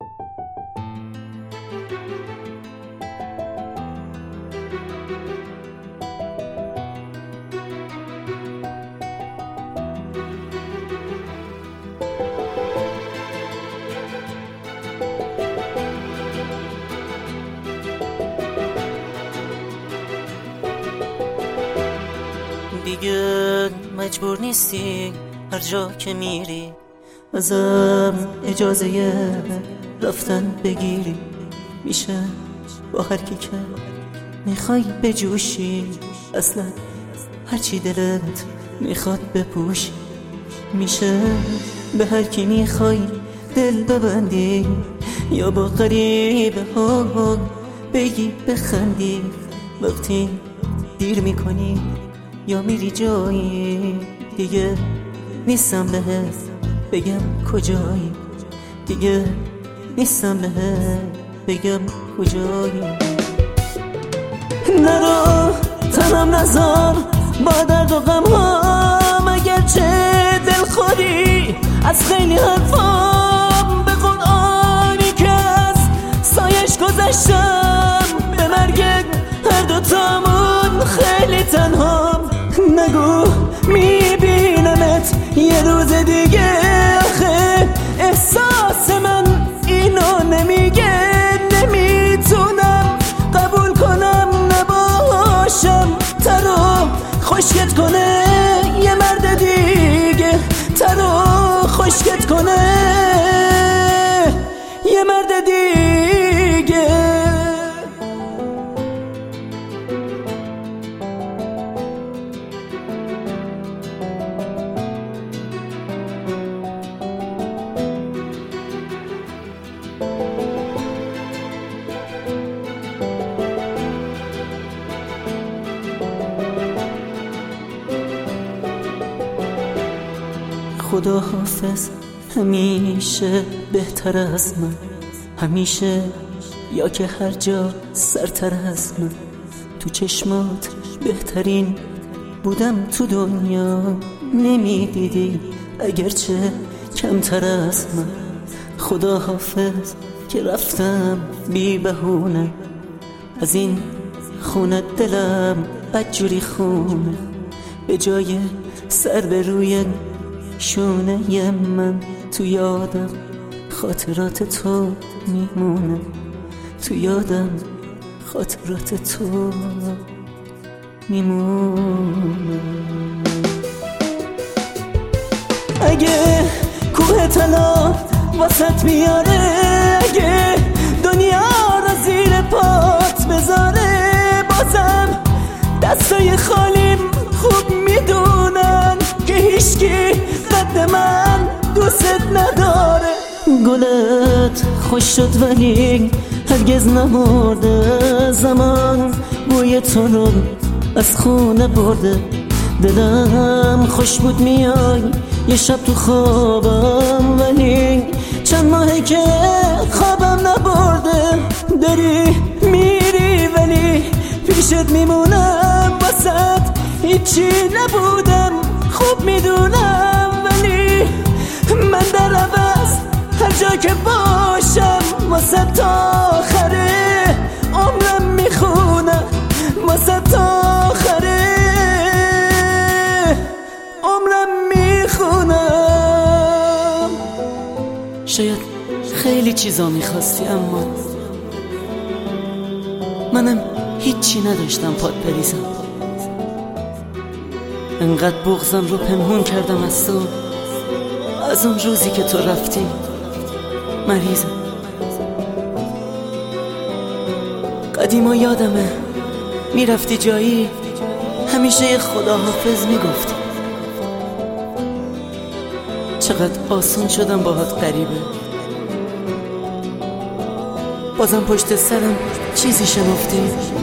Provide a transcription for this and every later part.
دیگه مجبور نیستی هر جا که میری ازم اجازه رفتن بگیری. میشه با هر کی که میخوای بجوشی، اصلا هرچی دلت میخواد بپوشی. میشه به هر کی میخوای دل ببندی، یا با غریبه ها بگی بخندی. وقتی دیر میکنی یا میری جایی، دیگه نیستم بهت بگم کجایی. دیگه نیستم بهت بگم کجایی. نرو تنم نذار با درد و غم ها، اگرچه دل خودی از خیلی حرفام. به قرآنی که از سایش گذشتم، به مرگ هر دوتامون خیلی تنهام. نگو میبینمت یه روز دیگه، آخه احساس من اینو نمیگه. نمیتونم قبول کنم نباشم ترو خشکت کنه یه مرد دیگه. ترو خشکت کنه یه مرد دیگه. خدا حافظ همیشه بهتر از من، همیشه یا که هر جا سرتر از من. تو چشمات بهترین بودم تو دنیا، نمیدیدی اگرچه کمتر از من. خدا حافظ که رفتم بی بهونه از این خونه، دلم بدجوری خونه. به جای سر به روی شونه من، تو یادم خاطرات تو میمونه. تو یادم خاطرات تو میمونه. اگه کوه طلا واسط میاره، اگه دنیا رو زیر پات بذاره، بازم دستای خالیم خوب میدونن که هیچکی قد من دوست نداره. گلت خوش شد ولی هرگز نمرده، زمان بوی تو رو از خونه برده. دلم خوش بود میای یه شب تو خوابم، ولی چند ماهه که خوابم نبرده. داری میری ولی پیشت میمونم، واسط هیچی نبودم خوب میدونم. ولی من در عوض هر جا که باشم واسه تا آخره عمرم میخونم، واسه تا آخره عمرم میخونم. شاید خیلی چیزا میخواستی، اما منم هیچی نداشتم پات بریزم. انقدر بغضم رو پنهون کردم از تو، از اون روزی که تو رفتی مریضم. قدیما یادمه میرفتی جایی، همیشه یه خداحافظ میگفتی. چقدر آسون شدم باهات غریبه، بازم پشت سرم چیزی شنفتی.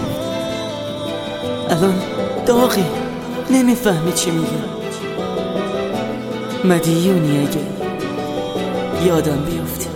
الان داغی نمیفهمی چی میگم. مدیونی اگه یادم بیافتی.